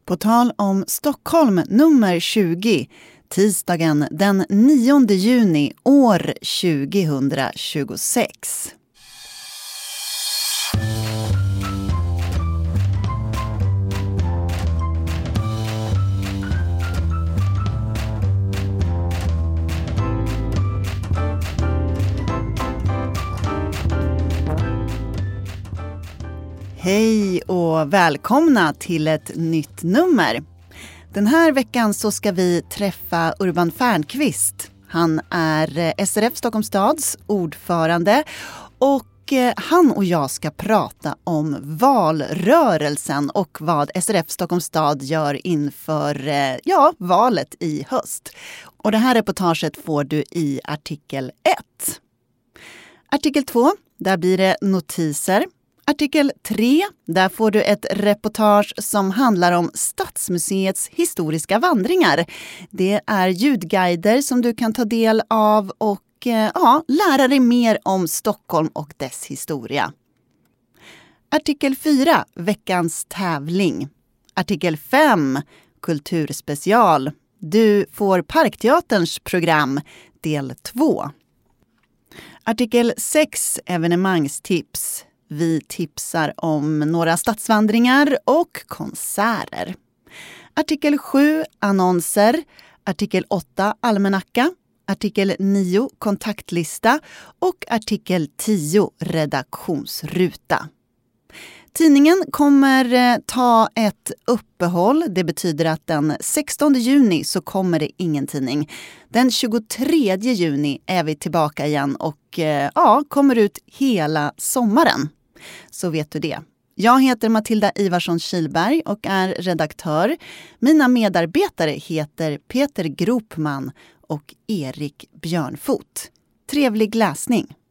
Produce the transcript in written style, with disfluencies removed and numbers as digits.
På tal om Stockholm nummer 20, tisdagen den 9 juni år 2026. Hej och välkomna till ett nytt nummer. Den här veckan så ska vi träffa Urban Fernqvist. Han är SRF Stockholms stads ordförande och han och jag ska prata om valrörelsen och vad SRF Stockholms stad gör inför valet i höst. Och det här reportaget får du i artikel 1. Artikel 2, där blir det notiser. Artikel 3, där får du ett reportage som handlar om Stadsmuseets historiska vandringar. Det är ljudguider som du kan ta del av och lära dig mer om Stockholm och dess historia. Artikel 4, veckans tävling. Artikel 5, kulturspecial. Du får Parkteaterns program, del 2. Artikel 6, evenemangstips. Vi tipsar om några stadsvandringar och konserter. Artikel 7, annonser. Artikel 8, almanacka. Artikel 9, kontaktlista. Och artikel 10, redaktionsruta. Tidningen kommer ta ett uppehåll. Det betyder att den 16 juni så kommer det ingen tidning. Den 23 juni är vi tillbaka igen och kommer ut hela sommaren. Så vet du det. Jag heter Matilda Ivarsson Kilberg och är redaktör. Mina medarbetare heter Peter Gropman och Erik Björnfot. Trevlig läsning!